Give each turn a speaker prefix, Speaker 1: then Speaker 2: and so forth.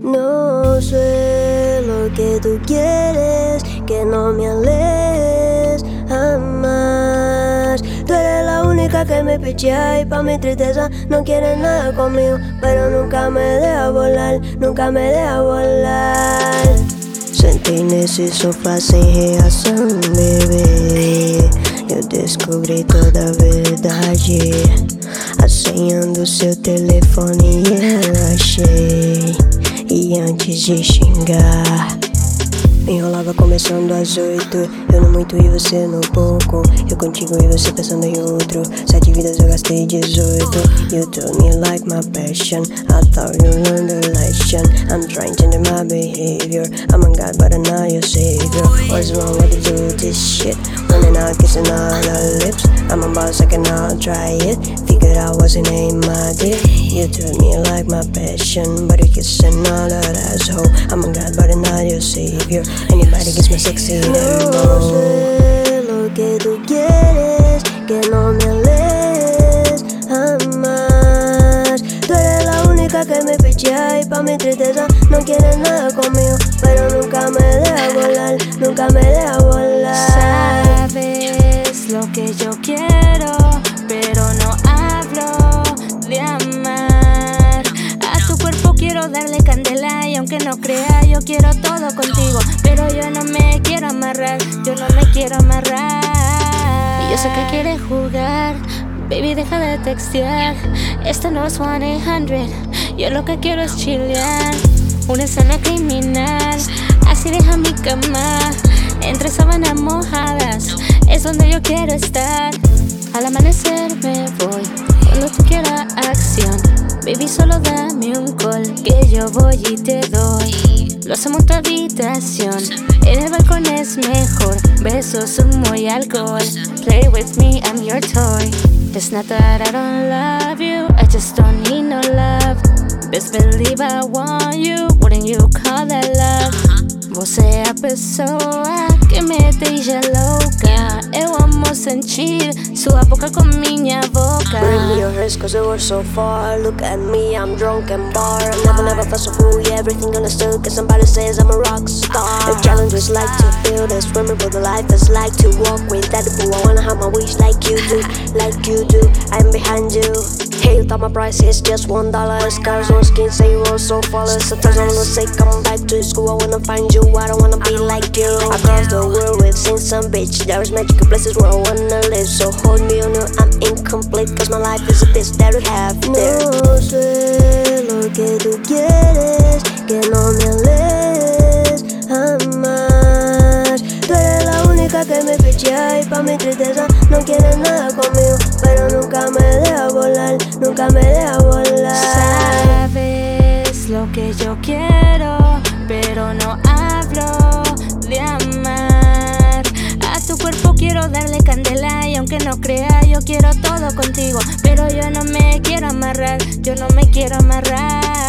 Speaker 1: No sé lo que tú quieres, que no me alejes jamás. Tú eres la única que me pichea y pa' mi tristeza no quieres nada conmigo, pero nunca me deja volar, nunca me deja volar. Sentí nesse sofá sem reação, bebê. Eu descobri toda a verdade. A senha do seu telefone eu achei. E antes de xingar, me enrolava começando às 8. Eu no muito e você no pouco. Eu contigo e você pensando em outro. 7 vidas eu gastei 18. You told me like my passion. I thought you learned a lesson. I'm trying to change my behavior. I'm a god but I'm not your savior. What's wrong with you do this shit? Running out kissing all the lips. I'm a boss, I cannot try it. Figured I wasn't ain't my dear. You told me like my passion, but you're kissing all that asshole. I'm a god but I'm not your savior. Anybody gets my sexy
Speaker 2: No sé lo que tú quieres, que no me alejes jamás. Tú eres la única que me pichea y pa' mi tristeza no quieres nada conmigo, pero nunca me deja volar, nunca me deja volar.
Speaker 3: Sabes lo que yo quiero, pero no hablo de amar. A tu cuerpo quiero darle candela y aunque no crea yo quiero todo contigo, pero yo no me quiero amarrar, yo no me quiero amarrar. Y yo sé que quieres jugar, baby deja de textear. Esto no es 1-800, yo lo que quiero es chilear. Una escena criminal, así deja mi cama. Entre sábanas mojadas, es donde yo quiero estar. Al amanecer me voy, cuando tú quieras acción. Baby solo dame un call, que yo voy y te doy. Lo hacemos en tu habitación, en el balcón es mejor. Besos, humo y alcohol. Play with me, I'm your toy. It's not that I don't love you, I just don't need no love. Best believe I want you, wouldn't you call that love? Você é a pessoa que me deixa louca. Eu amo sentir sua boca com minha boca.
Speaker 2: Bring me your hands cause we were so far. Look at me, I'm drunk and bar. I never felt so full, yeah, everything understood. Cause somebody says I'm a rock star. The challenge is like to feel the swimming for the life is like to walk with that pool. I wanna have my wish like you do, like you do. I'm behind you. Hey, you thought my price is just $1. Scars on skin say you were so flawless. Sometimes I wanna say come back to school. I wanna find you, I don't wanna be like you. Across the world we've seen some bitch. There's magical places where I wanna live. So hold me on you, I'm incomplete. Cause my life is a bitch that we have there.
Speaker 1: No sé lo que tú quieres, que no me alejes jamás. Tú eres la única que me pichea y pa' mi tristeza no quieres nada conmigo, pero nunca me deja volar, nunca me deja volar.
Speaker 3: Sabes lo que yo quiero, pero no hablo de amar. A tu cuerpo quiero darle candela y aunque no crea yo quiero todo contigo, pero yo no me quiero amarrar, yo no me quiero amarrar.